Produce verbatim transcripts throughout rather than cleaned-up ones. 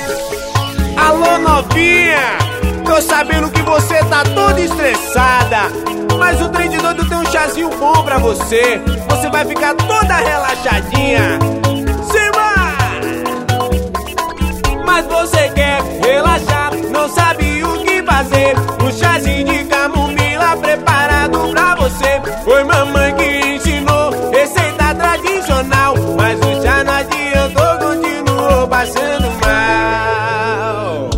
Alô, novinha, tô sabendo que você tá toda estressada, mas o trem de doido tem um chazinho bom pra você. Você vai ficar toda relaxadinha. Mas você quer relaxar, não sabe o que fazer. Um chazinho de camomila preparado pra você. Foi mamãe que ensinou, receita tradicional, mas o chá não adiantou, continuou passando mal.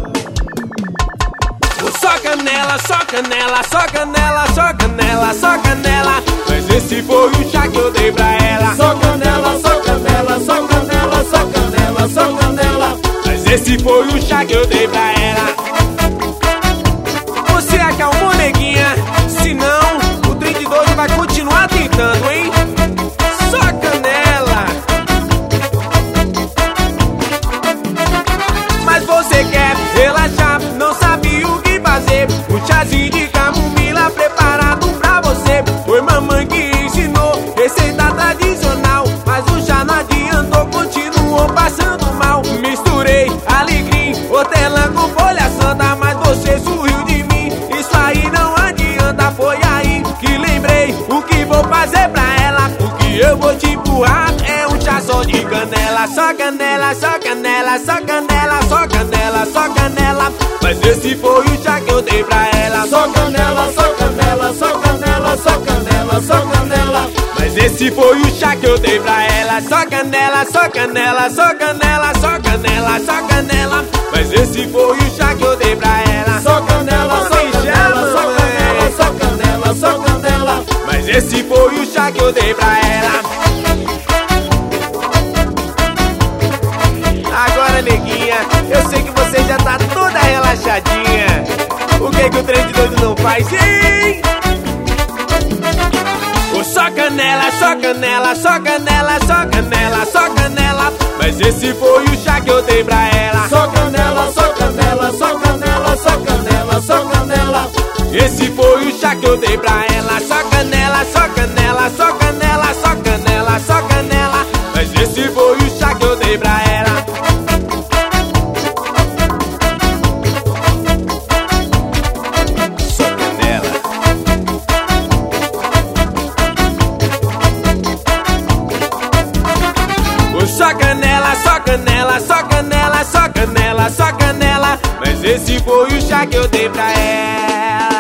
Só canela, só canela, só canela, só canela, só canela, mas esse foi o chá que eu dei pra ela. Só canela, só canela, só canela, só canela, só canela, esse foi o chá que eu dei pra ela. Você acalmou, neguinha? Senão, o trem de doido vai continuar tentando, hein? Só canela. Mas você quer relaxar, não sabe o que fazer. O chazinho de camomila preparado pra você. Foi mamãe que ensinou, receita tradicional, mas o chá não adiantou, continuou passando mal. Misturei alecrim, hortelã com folha santa, mas você sorriu de mim, isso aí não adianta. Foi aí que lembrei o que vou fazer pra ela. O que eu vou te empurrar é um chá só de canela. Só canela, só canela, só canela, só canela, só canela, mas esse foi o chá que eu dei pra ela. Só canela, só canela, só canela, só canela, só canela, mas esse foi o chá que eu dei pra ela. Só canela, só canela, só canela, só canela, só canela, mas esse foi o chá que eu dei pra ela. Só canela, só canela, só canela, só canela, só canela, mas esse foi o chá que eu dei pra ela. Agora, neguinha, eu sei que você já tá toda relaxadinha. O que que o trem de doido não faz, hein? Só canela, só canela, só canela, só canela, só canela, mas esse foi o chá que eu dei pra ela. Só canela, só canela, só canela, só canela, só canela, esse foi o chá que eu dei pra ela. Só canela, só canela, só canela, só canela, só canela, mas esse foi o chá que eu dei pra ela. Só canela, só canela, só canela, só canela, só canela, mas esse foi o chá que eu dei pra ela.